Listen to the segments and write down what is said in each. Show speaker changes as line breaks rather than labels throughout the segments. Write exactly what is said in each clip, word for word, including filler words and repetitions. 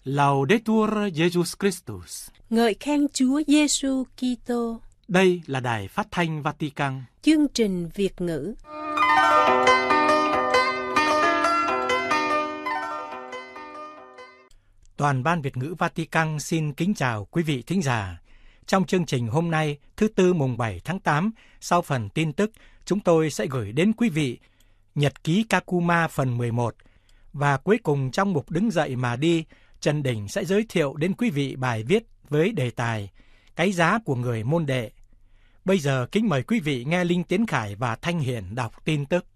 Laudetur Jesus Christus.
Ngợi khen Chúa Giêsu Kitô.
Đây là Đài Phát thanh Vatican.
Chương trình Việt ngữ.
Toàn ban Việt ngữ Vatican xin kính chào quý vị thính giả. Trong chương trình hôm nay, thứ Tư mùng bảy tháng tám, sau phần tin tức, chúng tôi sẽ gửi đến quý vị Nhật ký Kakuma phần mười một. Và cuối cùng trong mục Đứng dậy mà đi, Trần Đình sẽ giới thiệu đến quý vị bài viết với đề tài Cái giá của người môn đệ. Bây giờ kính mời quý vị nghe Linh Tiến Khải và Thanh Hiển đọc tin tức.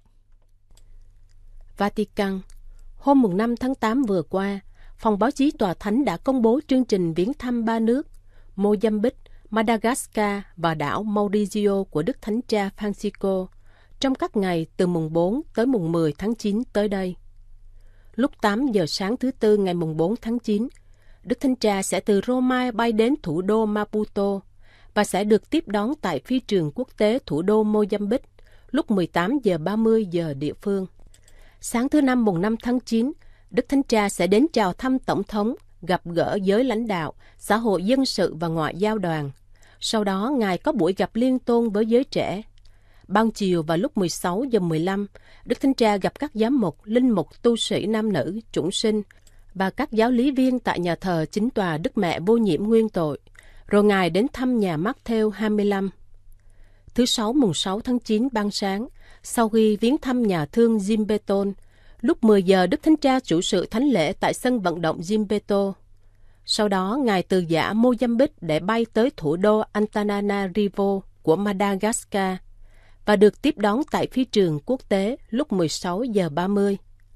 Vatican. Hôm năm tháng tám vừa qua, Phòng báo chí Tòa Thánh đã công bố chương trình viếng thăm ba nước Mozambique, Madagascar và đảo Mauricio của Đức Thánh Cha Francisco trong các ngày từ mùng bốn tới mùng mười tháng chín tới đây. Lúc tám giờ sáng thứ Tư ngày mùng bốn tháng chín, Đức Thánh Cha sẽ từ Roma bay đến thủ đô Maputo và sẽ được tiếp đón tại phi trường quốc tế thủ đô Mozambique lúc mười tám giờ ba mươi giờ địa phương. Sáng thứ Năm mùng năm tháng chín, Đức Thánh Cha sẽ đến chào thăm Tổng thống, gặp gỡ giới lãnh đạo, xã hội dân sự và ngoại giao đoàn. Sau đó, Ngài có buổi gặp liên tôn với giới trẻ. Ban chiều vào lúc mười sáu giờ mười lăm, Đức Thánh Cha gặp các giám mục, linh mục, tu sĩ nam nữ, chủng sinh và các giáo lý viên tại nhà thờ chính tòa Đức Mẹ Vô Nhiễm Nguyên Tội. Rồi Ngài đến thăm nhà Matthew hai mươi lăm. Thứ Sáu mùng sáu tháng chín ban sáng, sau khi viếng thăm nhà thương Gimbeton, lúc mười giờ Đức Thánh Cha chủ sự thánh lễ tại sân vận động Gimbeto. Sau đó, Ngài từ giã Mozambique để bay tới thủ đô Antananarivo của Madagascar và được tiếp đón tại phi trường quốc tế lúc mười sáu giờ ba mươi.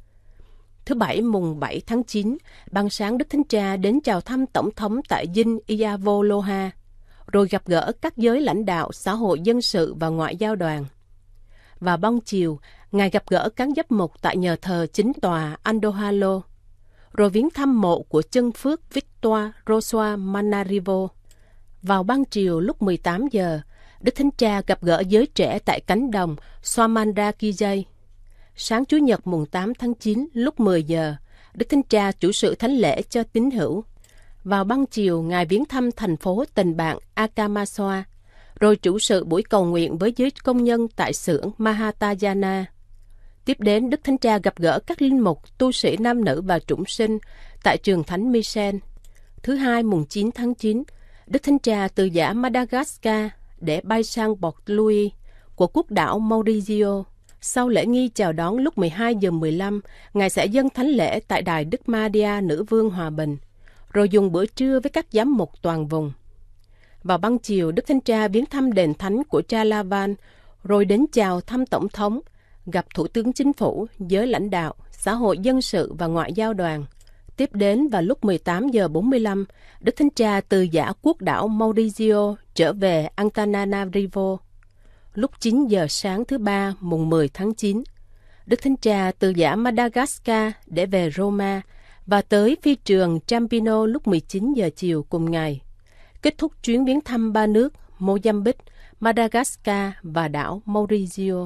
Thứ Bảy mùng bảy tháng chín, ban sáng Đức Thánh Cha đến chào thăm Tổng thống tại dinh Iavoloha, rồi gặp gỡ các giới lãnh đạo, xã hội dân sự và ngoại giao đoàn. Và ban chiều, Ngài gặp gỡ các giám mục tại nhờ thờ chính tòa Andohalo, rồi viếng thăm mộ của chân phước Victor Rosoa Manarivo. Vào ban chiều lúc mười tám giờ, Đức Thánh Cha gặp gỡ giới trẻ tại cánh đồng Swamandrakijay. Sáng Chủ nhật mùng tám tháng chín lúc mười giờ, Đức Thánh Cha chủ sự thánh lễ cho tín hữu. Vào ban chiều, Ngài viếng thăm thành phố tình bạn Akamaswa, rồi chủ sự buổi cầu nguyện với giới công nhân tại xưởng Mahatayana. Tiếp đến, Đức Thánh Cha gặp gỡ các linh mục, tu sĩ nam nữ và chủng sinh tại trường Thánh Michel. Thứ Hai mùng chín tháng chín, Đức Thánh Cha từ giã Madagascar để bay sang Port Louis của quốc đảo Mauricio. Sau lễ nghi chào đón lúc mười hai giờ mười lăm, Ngài sẽ dâng thánh lễ tại đài Đức Maria Nữ Vương Hòa Bình, rồi dùng bữa trưa với các giám mục toàn vùng. Vào ban chiều, Đức Thánh Cha viếng thăm đền thánh của Cha Lavan, rồi đến chào thăm Tổng thống, gặp Thủ tướng Chính phủ, giới lãnh đạo, xã hội dân sự và ngoại giao đoàn. Tiếp đến vào lúc mười tám giờ bốn mươi lăm, Đức Thánh Cha từ giã quốc đảo Mauricio trở về Antananarivo. Lúc chín giờ sáng thứ Ba mùng mười tháng chín, Đức Thánh Cha từ giã Madagascar để về Roma và tới phi trường Champino lúc mười chín giờ chiều cùng ngày, kết thúc chuyến viếng thăm ba nước Mozambique, Madagascar và đảo Mauricio.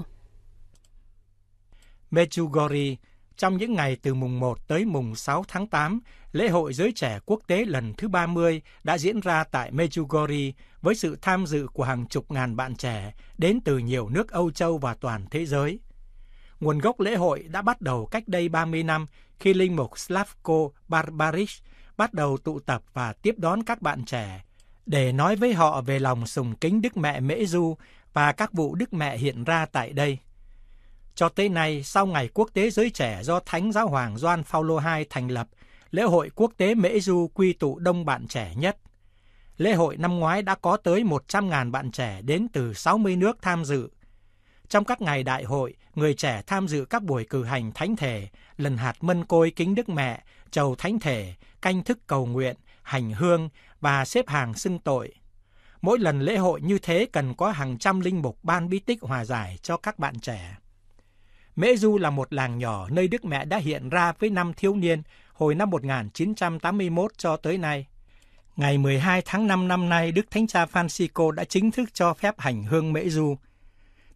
Medjugorje. Trong những ngày từ mùng một tới mùng sáu tháng tám, lễ hội giới trẻ quốc tế lần thứ ba mươi đã diễn ra tại Medjugorje với sự tham dự của hàng chục ngàn bạn trẻ đến từ nhiều nước Âu Châu và toàn thế giới. Nguồn gốc lễ hội đã bắt đầu cách đây ba mươi năm khi linh mục Slavko Barbaric bắt đầu tụ tập và tiếp đón các bạn trẻ để nói với họ về lòng sùng kính Đức Mẹ Mễ Du và các vụ Đức Mẹ hiện ra tại đây. Cho tới nay, sau Ngày Quốc tế Giới Trẻ do Thánh Giáo hoàng Gioan Phaolô đệ nhị thành lập, lễ hội quốc tế Mễ Du quy tụ đông bạn trẻ nhất. Lễ hội năm ngoái đã có tới một trăm nghìn bạn trẻ đến từ sáu mươi nước tham dự. Trong các ngày đại hội, người trẻ tham dự các buổi cử hành thánh thể, lần hạt mân côi kính Đức Mẹ, chầu thánh thể, canh thức cầu nguyện, hành hương và xếp hàng xưng tội. Mỗi lần lễ hội như thế cần có hàng trăm linh mục ban bí tích hòa giải cho các bạn trẻ. Mễ Du là một làng nhỏ nơi Đức Mẹ đã hiện ra với năm thiếu niên hồi năm một nghìn chín trăm tám mươi mốt cho tới nay. Ngày mười hai tháng năm năm nay, Đức Thánh Cha Francisco đã chính thức cho phép hành hương Mễ Du.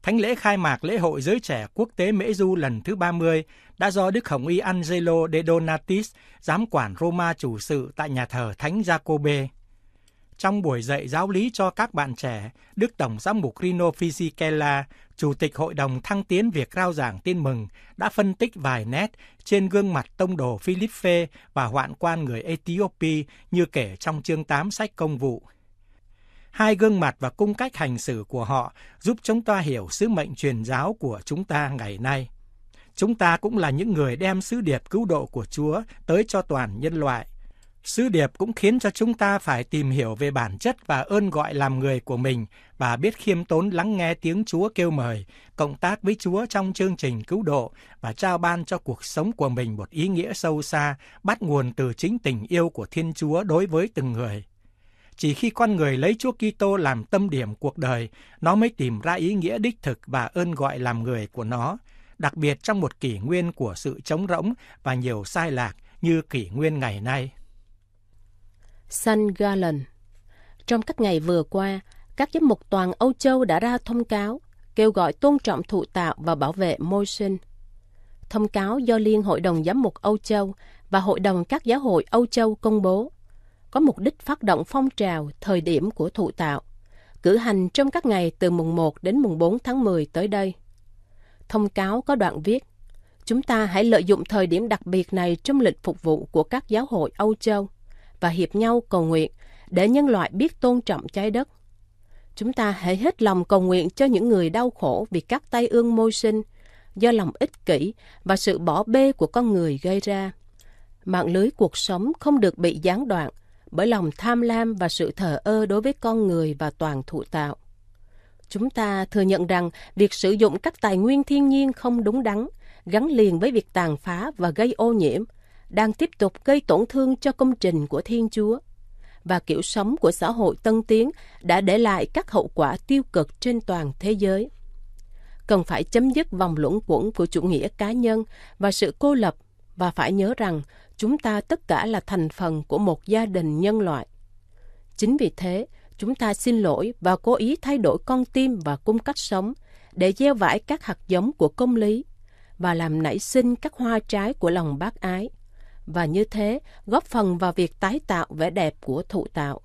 Thánh lễ khai mạc lễ hội giới trẻ quốc tế Mễ Du lần thứ ba mươi đã do Đức Hồng Y Angelo De Donatis, giám quản Roma chủ sự tại nhà thờ Thánh Giacobbe. Trong buổi dạy giáo lý cho các bạn trẻ, Đức Tổng giám mục Rino Fisichella, Chủ tịch Hội đồng Thăng tiến việc rao giảng tin mừng, đã phân tích vài nét trên gương mặt tông đồ Philippe và hoạn quan người Ethiopia như kể trong chương tám sách Công vụ. Hai gương mặt và cung cách hành xử của họ giúp chúng ta hiểu sứ mệnh truyền giáo của chúng ta ngày nay. Chúng ta cũng là những người đem sứ điệp cứu độ của Chúa tới cho toàn nhân loại. Sứ điệp cũng khiến cho chúng ta phải tìm hiểu về bản chất và ơn gọi làm người của mình và biết khiêm tốn lắng nghe tiếng Chúa kêu mời, cộng tác với Chúa trong chương trình cứu độ và trao ban cho cuộc sống của mình một ý nghĩa sâu xa, bắt nguồn từ chính tình yêu của Thiên Chúa đối với từng người. Chỉ khi con người lấy Chúa Kitô làm tâm điểm cuộc đời, nó mới tìm ra ý nghĩa đích thực và ơn gọi làm người của nó, đặc biệt trong một kỷ nguyên của sự trống rỗng và nhiều sai lạc như kỷ nguyên ngày nay.
Saint Gallen. Trong các ngày vừa qua, các giám mục toàn Âu Châu đã ra thông cáo kêu gọi tôn trọng thụ tạo và bảo vệ môi sinh. Thông cáo do Liên Hội đồng Giám mục Âu Châu và Hội đồng các giáo hội Âu Châu công bố có mục đích phát động phong trào thời điểm của thụ tạo, cử hành trong các ngày từ mùng một đến mùng bốn tháng mười tới đây. Thông cáo có đoạn viết: chúng ta hãy lợi dụng thời điểm đặc biệt này trong lịch phục vụ của các giáo hội Âu Châu và hiệp nhau cầu nguyện để nhân loại biết tôn trọng trái đất. Chúng ta hãy hết lòng cầu nguyện cho những người đau khổ vì các tai ương môi sinh do lòng ích kỷ và sự bỏ bê của con người gây ra. Mạng lưới cuộc sống không được bị gián đoạn bởi lòng tham lam và sự thờ ơ đối với con người và toàn thụ tạo. Chúng ta thừa nhận rằng việc sử dụng các tài nguyên thiên nhiên không đúng đắn, gắn liền với việc tàn phá và gây ô nhiễm, đang tiếp tục gây tổn thương cho công trình của Thiên Chúa, và kiểu sống của xã hội tân tiến đã để lại các hậu quả tiêu cực trên toàn thế giới. Cần phải chấm dứt vòng luẩn quẩn của chủ nghĩa cá nhân và sự cô lập, và phải nhớ rằng chúng ta tất cả là thành phần của một gia đình nhân loại. Chính vì thế, chúng ta xin lỗi và cố ý thay đổi con tim và cung cách sống để gieo vãi các hạt giống của công lý và làm nảy sinh các hoa trái của lòng bác ái, và như thế góp phần vào việc tái tạo vẻ đẹp của thụ tạo.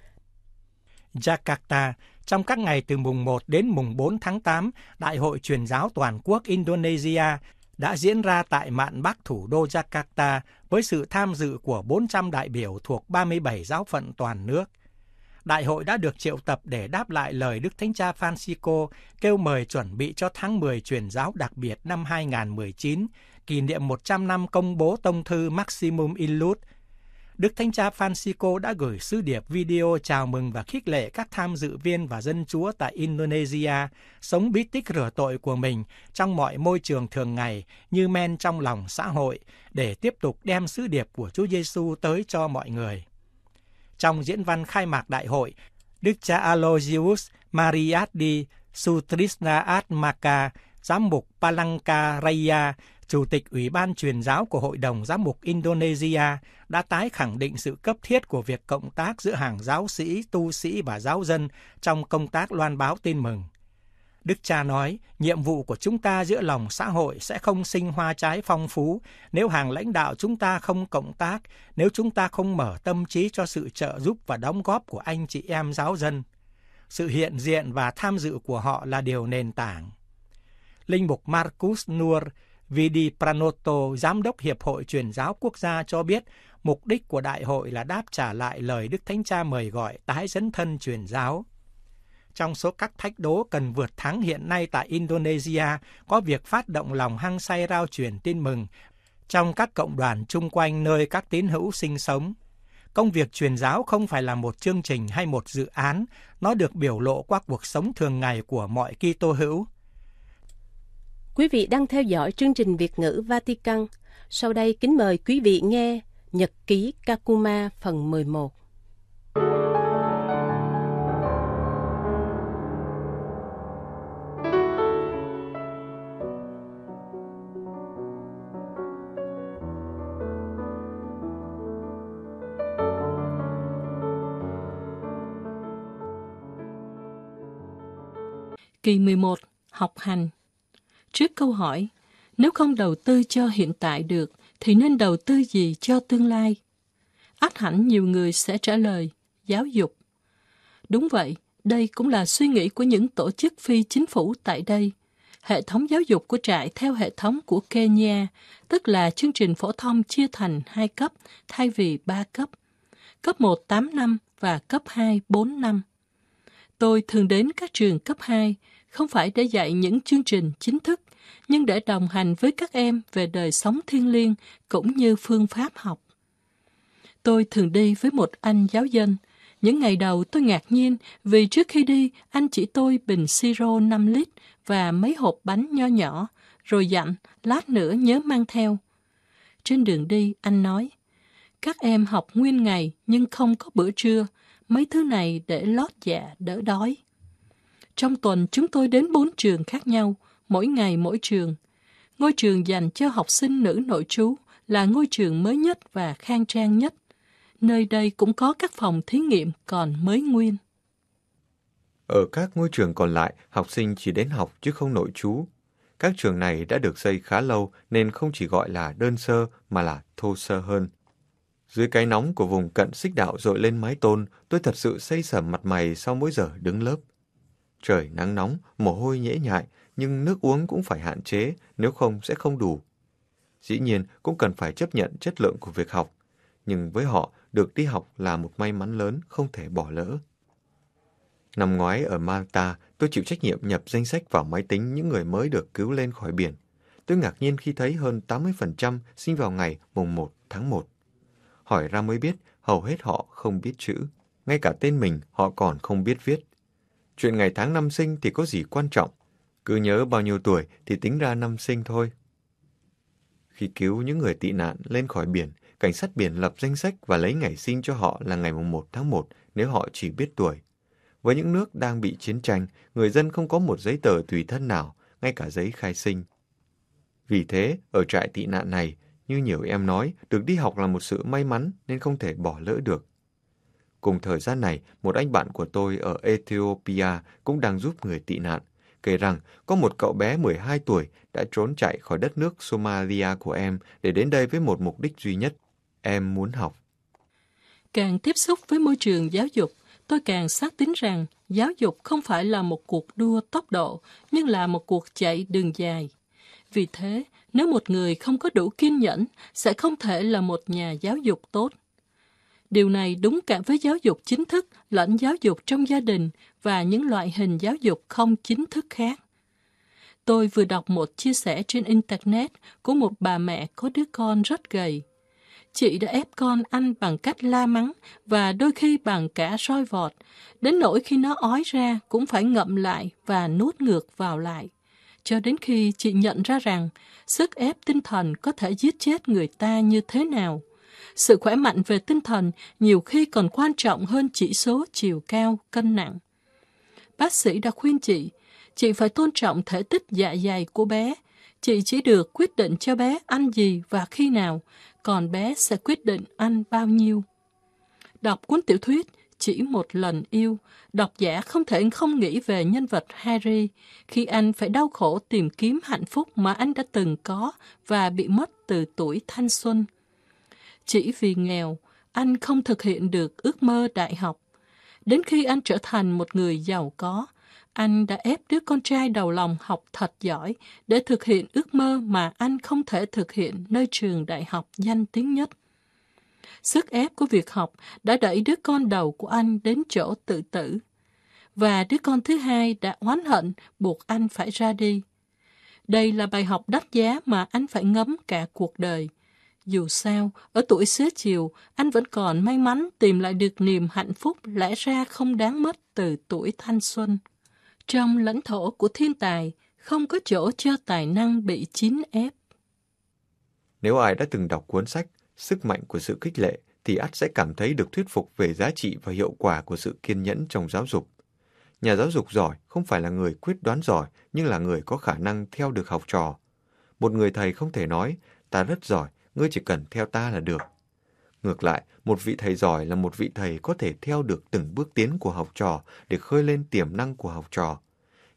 Jakarta, trong các ngày từ mùng một đến mùng bốn tháng tám, Đại hội Truyền giáo Toàn quốc Indonesia đã diễn ra tại mạn Bắc thủ đô Jakarta với sự tham dự của bốn trăm đại biểu thuộc ba mươi bảy giáo phận toàn nước. Đại hội đã được triệu tập để đáp lại lời Đức Thánh Cha Francisco kêu mời chuẩn bị cho tháng mười Truyền giáo đặc biệt năm hai không một chín, kỷ niệm một trăm năm công bố tông thư Maximum Illud. Đức Thánh Cha Francisco đã gửi sứ điệp video chào mừng và khích lệ các tham dự viên và dân Chúa tại Indonesia sống bí tích rửa tội của mình trong mọi môi trường thường ngày như men trong lòng xã hội để tiếp tục đem sứ điệp của Chúa Giêsu tới cho mọi người. Trong diễn văn khai mạc đại hội, Đức cha Aloysius Mariadi Sutrisnaatmaka, giám mục Palangkaraya, Chủ tịch Ủy ban Truyền giáo của Hội đồng Giám mục Indonesia, đã tái khẳng định sự cấp thiết của việc cộng tác giữa hàng giáo sĩ, tu sĩ và giáo dân trong công tác loan báo tin mừng. Đức cha nói, nhiệm vụ của chúng ta giữa lòng xã hội sẽ không sinh hoa trái phong phú nếu hàng lãnh đạo chúng ta không cộng tác, nếu chúng ta không mở tâm trí cho sự trợ giúp và đóng góp của anh chị em giáo dân. Sự hiện diện và tham dự của họ là điều nền tảng. Linh mục Marcus Nur Vidi Pranoto, Giám đốc Hiệp hội Truyền giáo Quốc gia cho biết mục đích của đại hội là đáp trả lại lời Đức Thánh Cha mời gọi tái dấn thân truyền giáo. Trong số các thách đố cần vượt thắng hiện nay tại Indonesia có việc phát động lòng hăng say rao truyền tin mừng trong các cộng đoàn chung quanh nơi các tín hữu sinh sống. Công việc truyền giáo không phải là một chương trình hay một dự án, nó được biểu lộ qua cuộc sống thường ngày của mọi Kitô hữu.
Quý vị đang theo dõi chương trình Việt ngữ Vatican. Sau đây kính mời quý vị nghe Nhật ký Kakuma phần mười một.
Kỳ mười một, học hành. Trước câu hỏi, nếu không đầu tư cho hiện tại được, thì nên đầu tư gì cho tương lai? Ắt hẳn nhiều người sẽ trả lời, giáo dục. Đúng vậy, đây cũng là suy nghĩ của những tổ chức phi chính phủ tại đây. Hệ thống giáo dục của trại theo hệ thống của Kenya, tức là chương trình phổ thông chia thành hai cấp thay vì ba cấp. Cấp một tám năm và cấp hai bốn năm. Tôi thường đến các trường cấp hai, không phải để dạy những chương trình chính thức, nhưng để đồng hành với các em về đời sống thiêng liêng cũng như phương pháp học. Tôi thường đi với một anh giáo dân. Những ngày đầu tôi ngạc nhiên vì trước khi đi, anh chỉ tôi bình siro năm lít và mấy hộp bánh nho nhỏ, rồi dặn lát nữa nhớ mang theo. Trên đường đi, anh nói, các em học nguyên ngày nhưng không có bữa trưa, mấy thứ này để lót dạ đỡ đói. Trong tuần chúng tôi đến bốn trường khác nhau, mỗi ngày mỗi trường. Ngôi trường dành cho học sinh nữ nội trú là ngôi trường mới nhất và khang trang nhất. Nơi đây cũng có các phòng thí nghiệm còn mới nguyên.
Ở các ngôi trường còn lại, học sinh chỉ đến học chứ không nội trú. Các trường này đã được xây khá lâu nên không chỉ gọi là đơn sơ mà là thô sơ hơn. Dưới cái nóng của vùng cận xích đạo dội lên mái tôn, tôi thật sự xây sẩm mặt mày sau mỗi giờ đứng lớp. Trời nắng nóng, mồ hôi nhễ nhại, nhưng nước uống cũng phải hạn chế, nếu không sẽ không đủ. Dĩ nhiên cũng cần phải chấp nhận chất lượng của việc học, nhưng với họ, được đi học là một may mắn lớn không thể bỏ lỡ. Năm ngoái ở Malta, tôi chịu trách nhiệm nhập danh sách vào máy tính những người mới được cứu lên khỏi biển. Tôi ngạc nhiên khi thấy hơn tám mươi phần trăm sinh vào ngày mùng một tháng một. Hỏi ra mới biết, hầu hết họ không biết chữ. Ngay cả tên mình họ còn không biết viết. Chuyện ngày tháng năm sinh thì có gì quan trọng. Cứ nhớ bao nhiêu tuổi thì tính ra năm sinh thôi. Khi cứu những người tị nạn lên khỏi biển, cảnh sát biển lập danh sách và lấy ngày sinh cho họ là ngày mùng một tháng một nếu họ chỉ biết tuổi. Với những nước đang bị chiến tranh, người dân không có một giấy tờ tùy thân nào, ngay cả giấy khai sinh. Vì thế, ở trại tị nạn này, như nhiều em nói, được đi học là một sự may mắn nên không thể bỏ lỡ được. Cùng thời gian này, một anh bạn của tôi ở Ethiopia cũng đang giúp người tị nạn, kể rằng có một cậu bé mười hai tuổi đã trốn chạy khỏi đất nước Somalia của em để đến đây với một mục đích duy nhất, em muốn học.
Càng tiếp xúc với môi trường giáo dục, tôi càng xác tín rằng giáo dục không phải là một cuộc đua tốc độ, nhưng là một cuộc chạy đường dài. Vì thế, nếu một người không có đủ kiên nhẫn, sẽ không thể là một nhà giáo dục tốt. Điều này đúng cả với giáo dục chính thức lẫn giáo dục trong gia đình và những loại hình giáo dục không chính thức khác. Tôi vừa đọc một chia sẻ trên Internet của một bà mẹ có đứa con rất gầy. Chị đã ép con ăn bằng cách la mắng và đôi khi bằng cả roi vọt, đến nỗi khi nó ói ra cũng phải ngậm lại và nuốt ngược vào lại. Cho đến khi chị nhận ra rằng sức ép tinh thần có thể giết chết người ta như thế nào. Sự khỏe mạnh về tinh thần nhiều khi còn quan trọng hơn chỉ số chiều cao, cân nặng. Bác sĩ đã khuyên chị, chị phải tôn trọng thể tích dạ dày của bé. Chị chỉ được quyết định cho bé ăn gì và khi nào, còn bé sẽ quyết định ăn bao nhiêu. Đọc cuốn tiểu thuyết Chỉ một lần yêu, độc giả không thể không nghĩ về nhân vật Harry khi anh phải đau khổ tìm kiếm hạnh phúc mà anh đã từng có và bị mất từ tuổi thanh xuân. Chỉ vì nghèo, anh không thực hiện được ước mơ đại học. Đến khi anh trở thành một người giàu có, anh đã ép đứa con trai đầu lòng học thật giỏi để thực hiện ước mơ mà anh không thể thực hiện nơi trường đại học danh tiếng nhất. Sức ép của việc học đã đẩy đứa con đầu của anh đến chỗ tự tử. Và đứa con thứ hai đã oán hận buộc anh phải ra đi. Đây là bài học đắt giá mà anh phải ngấm cả cuộc đời. Dù sao, ở tuổi xế chiều, anh vẫn còn may mắn tìm lại được niềm hạnh phúc lẽ ra không đáng mất từ tuổi thanh xuân. Trong lãnh thổ của thiên tài, không có chỗ cho tài năng bị chín ép.
Nếu ai đã từng đọc cuốn sách Sức mạnh của sự khích lệ thì ắt sẽ cảm thấy được thuyết phục về giá trị và hiệu quả của sự kiên nhẫn trong giáo dục. Nhà giáo dục giỏi không phải là người quyết đoán giỏi, nhưng là người có khả năng theo được học trò. Một người thầy không thể nói, ta rất giỏi, ngươi chỉ cần theo ta là được. Ngược lại, một vị thầy giỏi là một vị thầy có thể theo được từng bước tiến của học trò để khơi lên tiềm năng của học trò.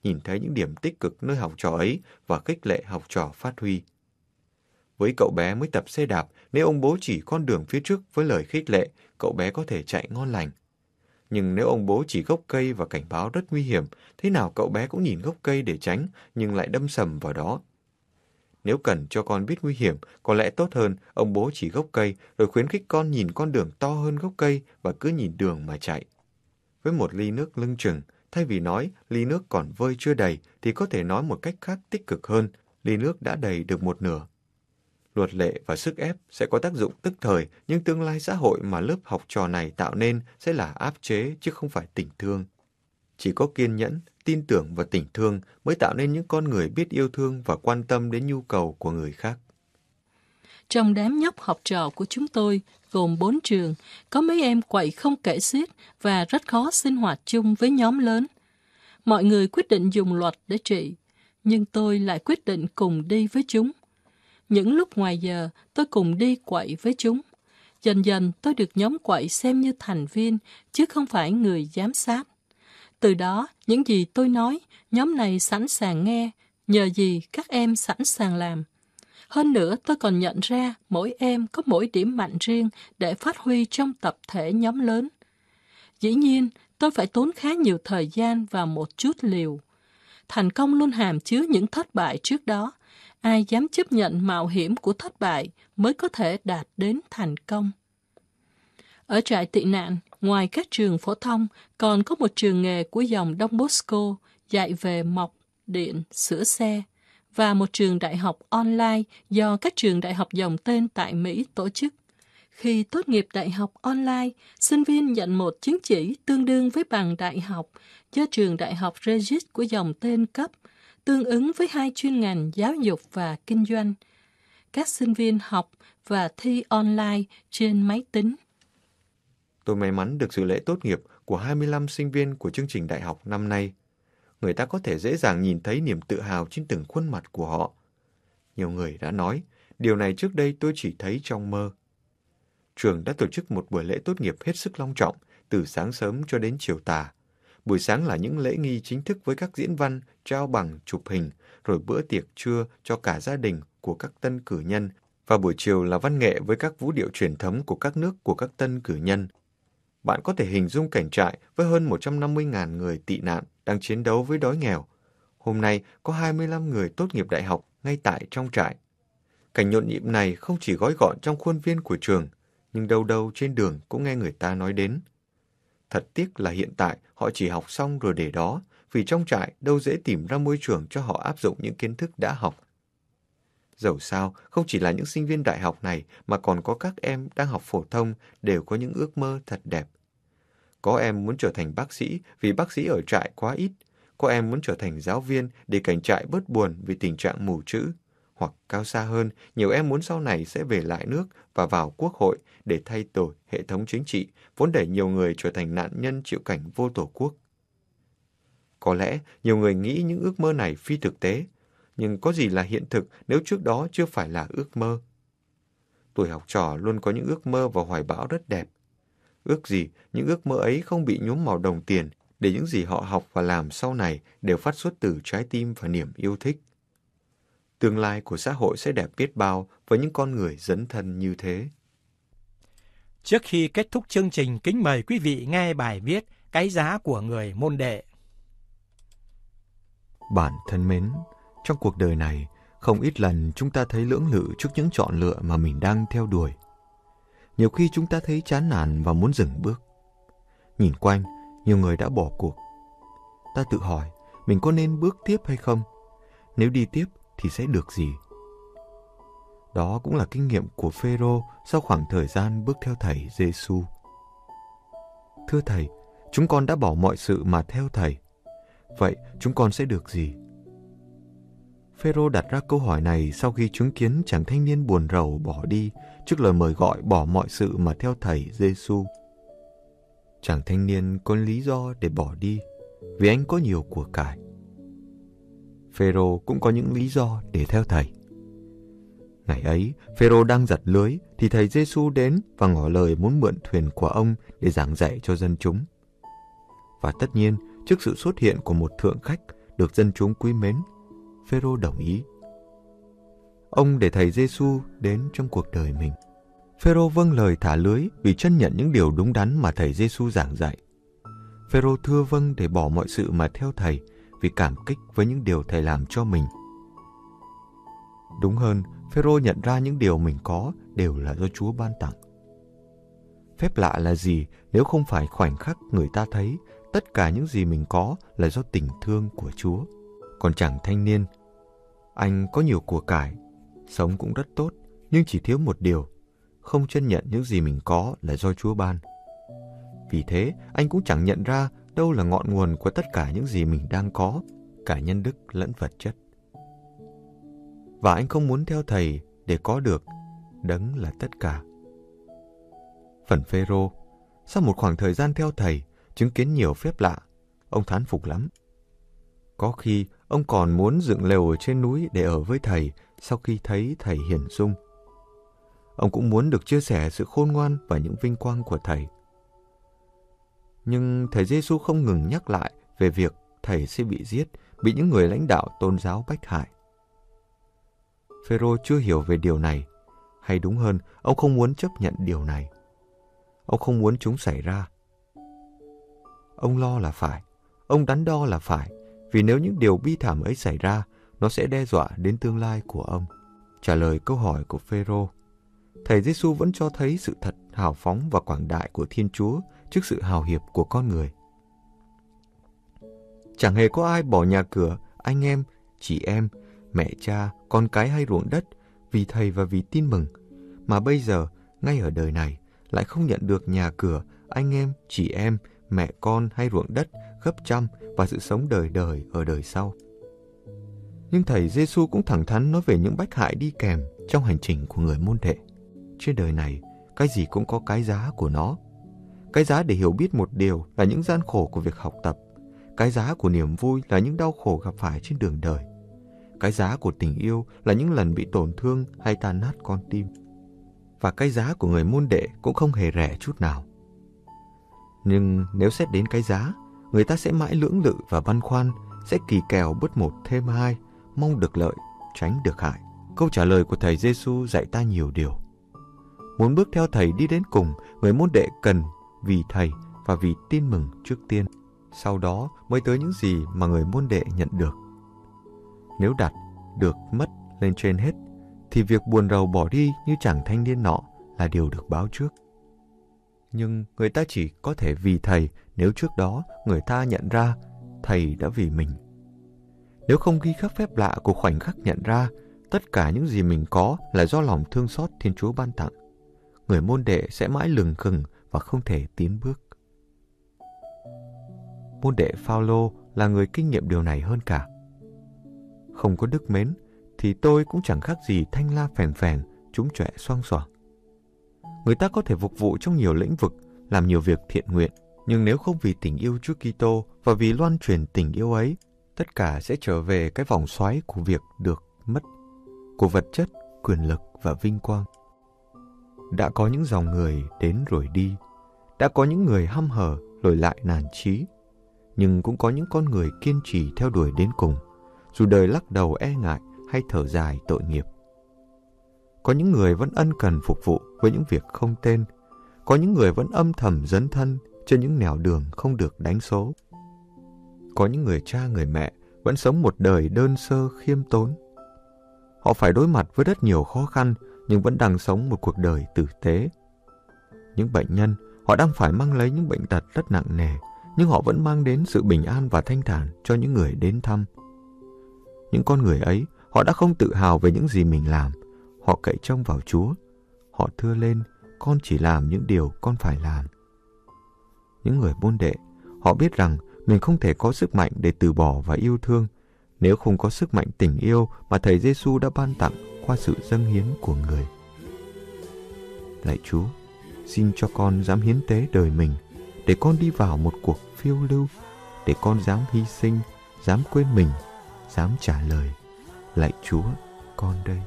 nhìn thấy những điểm tích cực nơi học trò ấy và khích lệ học trò phát huy. Với cậu bé mới tập xe đạp, nếu ông bố chỉ con đường phía trước với lời khích lệ, cậu bé có thể chạy ngon lành. Nhưng nếu ông bố chỉ gốc cây và cảnh báo rất nguy hiểm, thế nào cậu bé cũng nhìn gốc cây để tránh, nhưng lại đâm sầm vào đó. Nếu cần cho con biết nguy hiểm, có lẽ tốt hơn ông bố chỉ gốc cây rồi khuyến khích con nhìn con đường to hơn gốc cây và cứ nhìn đường mà chạy. Với một ly nước lưng chừng, thay vì nói ly nước còn vơi chưa đầy thì có thể nói một cách khác tích cực hơn, ly nước đã đầy được một nửa. Luật lệ và sức ép sẽ có tác dụng tức thời, nhưng tương lai xã hội mà lớp học trò này tạo nên sẽ là áp chế chứ không phải tình thương. Chỉ có kiên nhẫn, tin tưởng và tình thương mới tạo nên những con người biết yêu thương và quan tâm đến nhu cầu của người khác.
Trong đám nhóc học trò của chúng tôi, gồm bốn trường, có mấy em quậy không kể xiết và rất khó sinh hoạt chung với nhóm lớn. Mọi người quyết định dùng luật để trị, nhưng tôi lại quyết định cùng đi với chúng. Những lúc ngoài giờ, tôi cùng đi quậy với chúng. Dần dần tôi được nhóm quậy xem như thành viên, chứ không phải người giám sát. Từ đó, những gì tôi nói, nhóm này sẵn sàng nghe, nhờ gì các em sẵn sàng làm. Hơn nữa, tôi còn nhận ra mỗi em có mỗi điểm mạnh riêng để phát huy trong tập thể nhóm lớn. Dĩ nhiên, tôi phải tốn khá nhiều thời gian và một chút liều. Thành công luôn hàm chứa những thất bại trước đó. Ai dám chấp nhận mạo hiểm của thất bại mới có thể đạt đến thành công. Ở trại tị nạn, ngoài các trường phổ thông, còn có một trường nghề của dòng Don Bosco dạy về mộc, điện, sửa xe, và một trường đại học online do các trường đại học dòng tên tại Mỹ tổ chức. Khi tốt nghiệp đại học online, sinh viên nhận một chứng chỉ tương đương với bằng đại học do trường đại học Regis của dòng tên cấp, tương ứng với hai chuyên ngành giáo dục và kinh doanh. Các sinh viên học và thi online trên máy tính.
Tôi may mắn được dự lễ tốt nghiệp của hai mươi lăm sinh viên của chương trình đại học năm nay. Người ta có thể dễ dàng nhìn thấy niềm tự hào trên từng khuôn mặt của họ. Nhiều người đã nói, điều này trước đây tôi chỉ thấy trong mơ. Trường đã tổ chức một buổi lễ tốt nghiệp hết sức long trọng, từ sáng sớm cho đến chiều tà. Buổi sáng là những lễ nghi chính thức với các diễn văn, trao bằng, chụp hình, rồi bữa tiệc trưa cho cả gia đình của các tân cử nhân, và buổi chiều là văn nghệ với các vũ điệu truyền thống của các nước của các tân cử nhân. Bạn có thể hình dung cảnh trại với hơn một trăm năm mươi nghìn người tị nạn đang chiến đấu với đói nghèo. Hôm nay có hai mươi lăm người tốt nghiệp đại học ngay tại trong trại. Cảnh nhộn nhịp này không chỉ gói gọn trong khuôn viên của trường, nhưng đâu đâu trên đường cũng nghe người ta nói đến. Thật tiếc là hiện tại họ chỉ học xong rồi để đó, vì trong trại đâu dễ tìm ra môi trường cho họ áp dụng những kiến thức đã học. Dẫu sao, không chỉ là những sinh viên đại học này mà còn có các em đang học phổ thông đều có những ước mơ thật đẹp. Có em muốn trở thành bác sĩ vì bác sĩ ở trại quá ít. Có em muốn trở thành giáo viên để cảnh trại bớt buồn vì tình trạng mù chữ. Hoặc cao xa hơn, nhiều em muốn sau này sẽ về lại nước và vào quốc hội để thay đổi hệ thống chính trị, vốn đẩy nhiều người trở thành nạn nhân chịu cảnh vô tổ quốc. Có lẽ nhiều người nghĩ những ước mơ này phi thực tế, nhưng có gì là hiện thực nếu trước đó chưa phải là ước mơ? Tuổi học trò luôn có những ước mơ và hoài bão rất đẹp. Ước gì những ước mơ ấy không bị nhuốm màu đồng tiền, để những gì họ học và làm sau này đều phát xuất từ trái tim và niềm yêu thích. Tương lai của xã hội sẽ đẹp biết bao với những con người dấn thân như thế.
Trước khi kết thúc chương trình, kính mời quý vị nghe bài viết Cái giá của người môn đệ.
Bạn thân mến, trong cuộc đời này, không ít lần chúng ta thấy lưỡng lự trước những chọn lựa mà mình đang theo đuổi. Nhiều khi chúng ta thấy chán nản và muốn dừng bước. Nhìn quanh, nhiều người đã bỏ cuộc. Ta tự hỏi, mình có nên bước tiếp hay không? Nếu đi tiếp thì sẽ được gì? Đó cũng là kinh nghiệm của Phêrô sau khoảng thời gian bước theo thầy Giêsu. Thưa thầy, chúng con đã bỏ mọi sự mà theo thầy. Vậy chúng con sẽ được gì? Phêrô đặt ra câu hỏi này sau khi chứng kiến chàng thanh niên buồn rầu bỏ đi trước lời mời gọi bỏ mọi sự mà theo thầy Giêsu. Chàng thanh niên có lý do để bỏ đi vì anh có nhiều của cải. Phêrô cũng có những lý do để theo thầy. Ngày ấy, Phêrô đang giặt lưới thì thầy Giêsu đến và ngỏ lời muốn mượn thuyền của ông để giảng dạy cho dân chúng. Và tất nhiên, trước sự xuất hiện của một thượng khách, được dân chúng quý mến. Phêrô đồng ý. Ông để thầy Giêsu đến trong cuộc đời mình. Phêrô vâng lời thả lưới vì chân nhận những điều đúng đắn mà thầy Giêsu giảng dạy. Phêrô thưa vâng để bỏ mọi sự mà theo thầy vì cảm kích với những điều thầy làm cho mình. Đúng hơn, Phêrô nhận ra những điều mình có đều là do Chúa ban tặng. Phép lạ là gì nếu không phải khoảnh khắc người ta thấy tất cả những gì mình có là do tình thương của Chúa. Còn chàng thanh niên, anh có nhiều của cải, sống cũng rất tốt, nhưng chỉ thiếu một điều, không chân nhận những gì mình có là do Chúa ban. Vì thế, anh cũng chẳng nhận ra đâu là ngọn nguồn của tất cả những gì mình đang có, cả nhân đức lẫn vật chất. Và anh không muốn theo thầy để có được, đấng là tất cả. Phần Phêrô, sau một khoảng thời gian theo thầy, chứng kiến nhiều phép lạ, ông thán phục lắm. Có khi, ông còn muốn dựng lều ở trên núi để ở với thầy sau khi thấy thầy hiển dung. Ông cũng muốn được chia sẻ sự khôn ngoan và những vinh quang của thầy. Nhưng thầy Giêsu không ngừng nhắc lại về việc thầy sẽ bị giết, bị những người lãnh đạo tôn giáo bách hại. Phêrô chưa hiểu về điều này, hay đúng hơn, ông không muốn chấp nhận điều này. Ông không muốn chúng xảy ra. Ông lo là phải, ông đắn đo là phải, vì nếu những điều bi thảm ấy xảy ra, nó sẽ đe dọa đến tương lai của ông. Trả lời câu hỏi của Phêrô, thầy Giêsu vẫn cho thấy sự thật hào phóng và quảng đại của Thiên Chúa trước sự hào hiệp của con người. Chẳng hề có ai bỏ nhà cửa, anh em, chị em, mẹ cha, con cái hay ruộng đất vì thầy và vì tin mừng, mà bây giờ, ngay ở đời này, lại không nhận được nhà cửa, anh em, chị em, mẹ con hay ruộng đất gấp trăm và sự sống đời đời ở đời sau. Nhưng thầy Giêsu cũng thẳng thắn nói về những bách hại đi kèm trong hành trình của người môn đệ. Trên đời này, cái gì cũng có cái giá của nó. Cái giá để hiểu biết một điều là những gian khổ của việc học tập. Cái giá của niềm vui là những đau khổ gặp phải trên đường đời. Cái giá của tình yêu là những lần bị tổn thương hay tan nát con tim. Và cái giá của người môn đệ cũng không hề rẻ chút nào. Nhưng nếu xét đến cái giá, người ta sẽ mãi lưỡng lự và băn khoăn, sẽ kỳ kèo bớt một thêm hai, mong được lợi, tránh được hại. Câu trả lời của thầy Giêsu dạy ta nhiều điều. Muốn bước theo thầy đi đến cùng, người môn đệ cần vì thầy và vì tin mừng trước tiên. Sau đó mới tới những gì mà người môn đệ nhận được. Nếu đặt được mất lên trên hết, thì việc buồn rầu bỏ đi như chàng thanh niên nọ là điều được báo trước. Nhưng người ta chỉ có thể vì thầy nếu trước đó người ta nhận ra thầy đã vì mình. Nếu không ghi khắc phép lạ của khoảnh khắc nhận ra tất cả những gì mình có là do lòng thương xót Thiên Chúa ban tặng, người môn đệ sẽ mãi lừng khừng và không thể tiến bước. Môn đệ Phao-lô là người kinh nghiệm điều này hơn cả. Không có đức mến thì tôi cũng chẳng khác gì thanh la phèn phèn, trúng chọe xoang xoảng. Người ta có thể phục vụ trong nhiều lĩnh vực, làm nhiều việc thiện nguyện, nhưng nếu không vì tình yêu Chúa Kitô và vì loan truyền tình yêu ấy, tất cả sẽ trở về cái vòng xoáy của việc được mất, của vật chất, quyền lực và vinh quang. Đã có những dòng người đến rồi đi, đã có những người hăm hở lồi lại nản chí, nhưng cũng có những con người kiên trì theo đuổi đến cùng, dù đời lắc đầu e ngại hay thở dài tội nghiệp. Có những người vẫn ân cần phục vụ với những việc không tên, có những người vẫn âm thầm dấn thân trên những nẻo đường không được đánh số. Có những người cha người mẹ vẫn sống một đời đơn sơ khiêm tốn. Họ phải đối mặt với rất nhiều khó khăn nhưng vẫn đang sống một cuộc đời tử tế. Những bệnh nhân, họ đang phải mang lấy những bệnh tật rất nặng nề, nhưng họ vẫn mang đến sự bình an và thanh thản cho những người đến thăm. Những con người ấy, họ đã không tự hào về những gì mình làm. Họ cậy trông vào Chúa. Họ thưa lên, con chỉ làm những điều con phải làm. Những người môn đệ, họ biết rằng mình không thể có sức mạnh để từ bỏ và yêu thương nếu không có sức mạnh tình yêu mà Thầy Giêsu đã ban tặng qua sự dâng hiến của người. Lạy Chúa, xin cho con dám hiến tế đời mình để con đi vào một cuộc phiêu lưu, để con dám hy sinh, dám quên mình, dám trả lời. Lạy Chúa, con đây.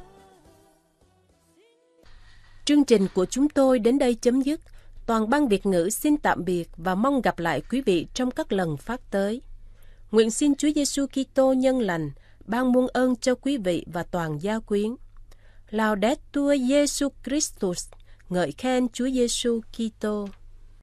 Chương trình của chúng tôi đến đây chấm dứt. Toàn ban Việt ngữ xin tạm biệt và mong gặp lại quý vị trong các lần phát tới. Nguyện xin Chúa Giêsu Kitô nhân lành ban muôn ơn cho quý vị và toàn gia quyến. Laudetur Jesus Christus, ngợi khen Chúa Giêsu Kitô.